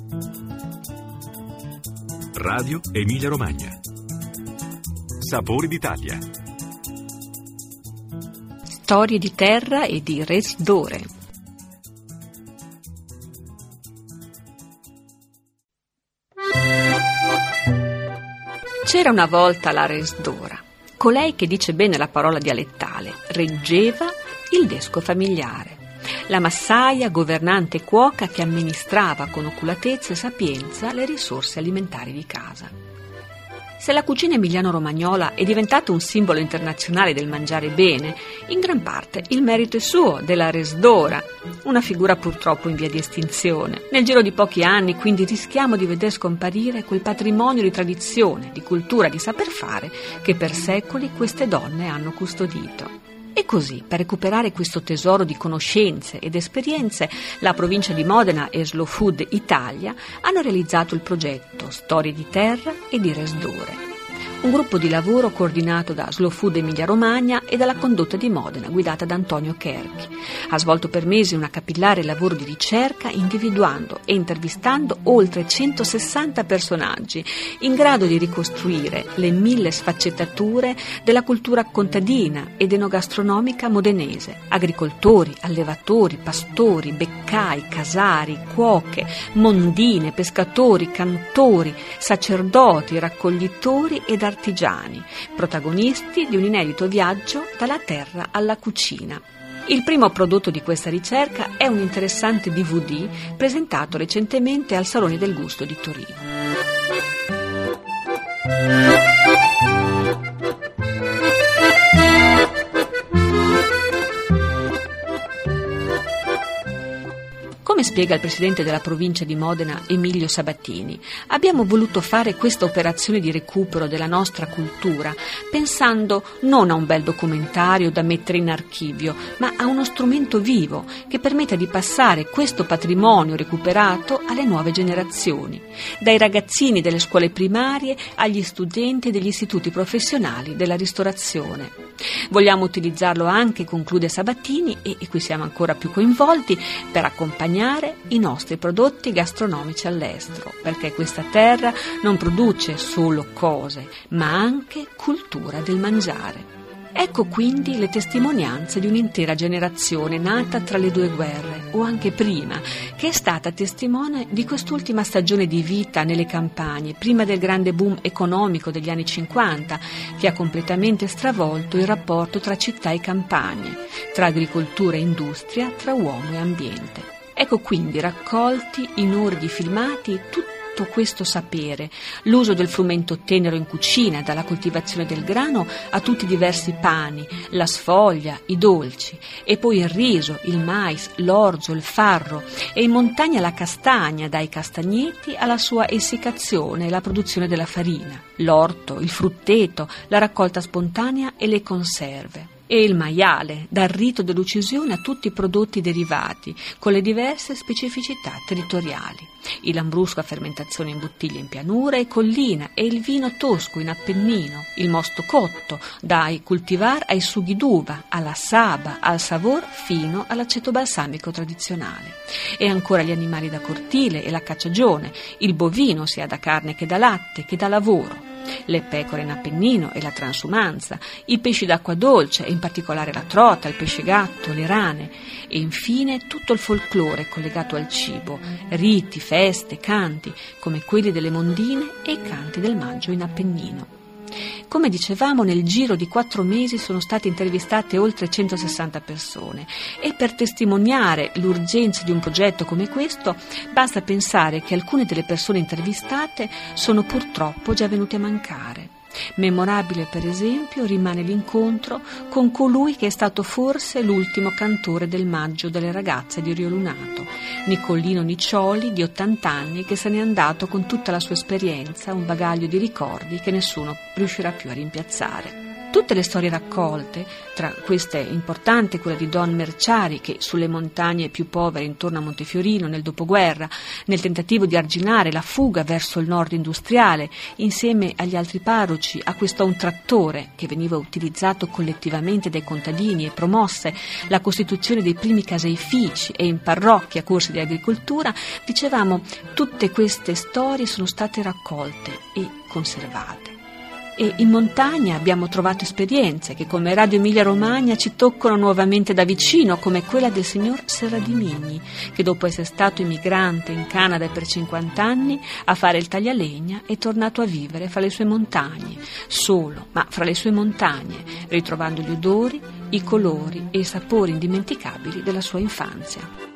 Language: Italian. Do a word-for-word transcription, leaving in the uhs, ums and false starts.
Radio Emilia Romagna. Sapori d'Italia. Storie di terra e di res d'ore. C'era una volta la res d'ora, colei che dice bene la parola dialettale, reggeva il desco familiare. La massaia, governante e cuoca che amministrava con oculatezza e sapienza le risorse alimentari di casa. Se la cucina emiliano-romagnola è diventata un simbolo internazionale del mangiare bene, in gran parte il merito è suo, della res d'ora, una figura purtroppo in via di estinzione. Nel giro di pochi anni, quindi, rischiamo di veder scomparire quel patrimonio di tradizione, di cultura, di saper fare che per secoli queste donne hanno custodito. E così, per recuperare questo tesoro di conoscenze ed esperienze, la provincia di Modena e Slow Food Italia hanno realizzato il progetto Storie di terra e di res d'ore. Un gruppo di lavoro coordinato da Slow Food Emilia Romagna e dalla Condotta di Modena, guidata da Antonio Cherchi. Ha svolto per mesi una capillare lavoro di ricerca, individuando e intervistando oltre centosessanta personaggi, in grado di ricostruire le mille sfaccettature della cultura contadina ed enogastronomica modenese. Agricoltori, allevatori, pastori, beccai, casari, cuoche, mondine, pescatori, cantori, sacerdoti, raccoglitori ed artigiani, protagonisti di un inedito viaggio dalla terra alla cucina. Il primo prodotto di questa ricerca è un interessante D V D presentato recentemente al Salone del Gusto di Torino. Come spiega il presidente della provincia di Modena, Emilio Sabatini, abbiamo voluto fare questa operazione di recupero della nostra cultura pensando non a un bel documentario da mettere in archivio, ma a uno strumento vivo che permetta di passare questo patrimonio recuperato alle nuove generazioni, dai ragazzini delle scuole primarie agli studenti degli istituti professionali della ristorazione. Vogliamo utilizzarlo anche, conclude Sabatini, e, e qui siamo ancora più coinvolti, per accompagnare i nostri prodotti gastronomici all'estero, perché questa terra non produce solo cose, ma anche cultura del mangiare. Ecco quindi le testimonianze di un'intera generazione nata tra le due guerre, o anche prima, che è stata testimone di quest'ultima stagione di vita nelle campagne, prima del grande boom economico degli anni cinquanta, che ha completamente stravolto il rapporto tra città e campagne, tra agricoltura e industria, tra uomo e ambiente. Ecco quindi raccolti in ore di filmati tutto questo sapere, l'uso del frumento tenero in cucina, dalla coltivazione del grano a tutti i diversi pani, la sfoglia, i dolci, e poi il riso, il mais, l'orzo, il farro, e in montagna la castagna, dai castagneti alla sua essiccazione e la produzione della farina, l'orto, il frutteto, la raccolta spontanea e le conserve. E il maiale, dal rito dell'uccisione a tutti i prodotti derivati, con le diverse specificità territoriali. Il lambrusco a fermentazione in bottiglia in pianura e collina, e il vino tosco in Appennino, il mosto cotto, dai cultivar ai sughi d'uva, alla saba, al savor, fino all'aceto balsamico tradizionale. E ancora gli animali da cortile e la cacciagione, il bovino sia da carne che da latte, che da lavoro. Le pecore in Appennino e la transumanza, i pesci d'acqua dolce e in particolare la trota, il pesce gatto, le rane, e infine tutto il folklore collegato al cibo, riti, feste, canti come quelli delle mondine e i canti del maggio in Appennino. Come dicevamo, nel giro di quattro mesi sono state intervistate oltre centosessanta persone, e per testimoniare l'urgenza di un progetto come questo basta pensare che alcune delle persone intervistate sono purtroppo già venute a mancare. Memorabile, per esempio, rimane l'incontro con colui che è stato forse l'ultimo cantore del maggio delle ragazze di Rio Lunato, Nicolino Niccioli, di ottanta anni, che se n'è andato con tutta la sua esperienza, un bagaglio di ricordi che nessuno riuscirà più a rimpiazzare. Tutte le storie raccolte, tra queste importante quella di Don Merciari, che sulle montagne più povere intorno a Montefiorino nel dopoguerra, nel tentativo di arginare la fuga verso il nord industriale, insieme agli altri parroci acquistò un trattore che veniva utilizzato collettivamente dai contadini e promosse la costituzione dei primi caseifici e in parrocchia corsi di agricoltura. Dicevamo, tutte queste storie sono state raccolte e conservate. E in montagna abbiamo trovato esperienze che come Radio Emilia Romagna ci toccano nuovamente da vicino, come quella del signor Serradimigni, che dopo essere stato immigrante in Canada per cinquanta anni a fare il taglialegna è tornato a vivere fra le sue montagne, solo, ma fra le sue montagne, ritrovando gli odori, i colori e i sapori indimenticabili della sua infanzia.